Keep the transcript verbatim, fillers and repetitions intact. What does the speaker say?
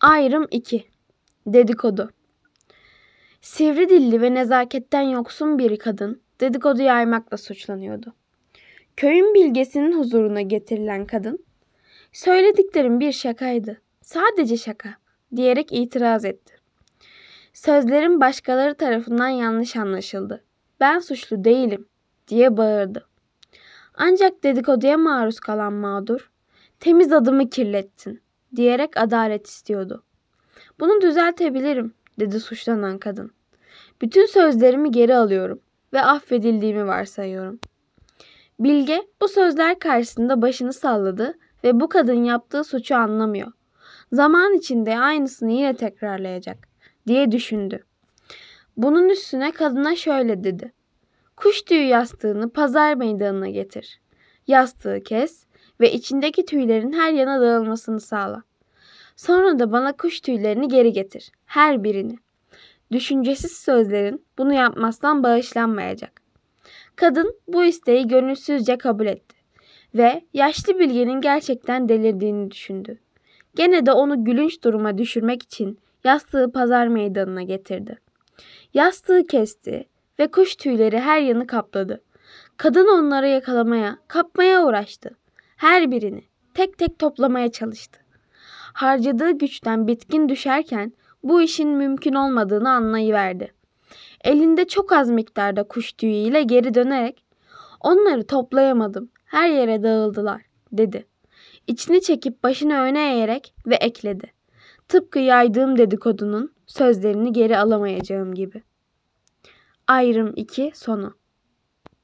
Ayrım iki. Dedikodu. Sivri dilli ve nezaketten yoksun bir kadın dedikodu yaymakla suçlanıyordu. Köyün bilgesinin huzuruna getirilen kadın, "Söylediklerim bir şakaydı, sadece şaka," diyerek itiraz etti. "Sözlerim başkaları tarafından yanlış anlaşıldı. Ben suçlu değilim," diye bağırdı. Ancak dedikoduya maruz kalan mağdur, "Temiz adımı kirlettin," diyerek adalet istiyordu. "Bunu düzeltebilirim," dedi suçlanan kadın. "Bütün sözlerimi geri alıyorum ve affedildiğimi varsayıyorum." Bilge bu sözler karşısında başını salladı ve bu kadın yaptığı suçu anlamıyor, zaman içinde aynısını yine tekrarlayacak diye düşündü. Bunun üstüne kadına şöyle dedi: "Kuş tüyü yastığını pazar meydanına getir. Yastığı kes ve içindeki tüylerin her yana dağılmasını sağla. Sonra da bana kuş tüylerini geri getir, her birini." Düşüncesiz sözlerin bunu yapmazsan bağışlanmayacak. Kadın bu isteği gönülsüzce kabul etti ve yaşlı bilgenin gerçekten delirdiğini düşündü. Gene de onu gülünç duruma düşürmek için yastığı pazar meydanına getirdi. Yastığı kesti ve kuş tüyleri her yanı kapladı. Kadın onları yakalamaya, kapmaya uğraştı. Her birini tek tek toplamaya çalıştı. Harcadığı güçten bitkin düşerken bu işin mümkün olmadığını anlayıverdi. Elinde çok az miktarda kuş tüyüyle geri dönerek, "Onları toplayamadım, her yere dağıldılar," dedi. İçini çekip başını öne eğerek ve ekledi: "Tıpkı yaydığım dedikodunun sözlerini geri alamayacağım gibi." Ayrım iki sonu.